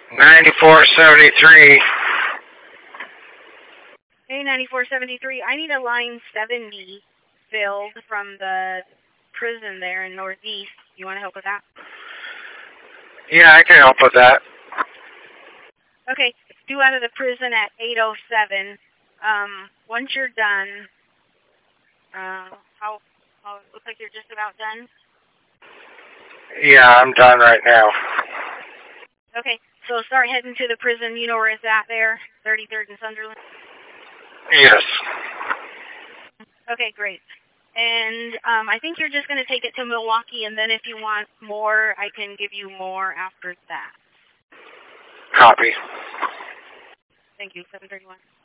9473. Hey, 9473. I need a line 70 filled from the prison there in Northeast. You want to help with that? Yeah, I can help with that. Okay, due out of the prison at 8:07. Once you're done, how looks like you're just about done. Yeah, I'm done right now. Okay, so start heading to the prison. You know where it's at there, 33rd and Sunderland. Yes. Okay, great. And I think you're just going to take it to Milwaukee, and then if you want more, I can give you more after that. Copy. Thank you, 731.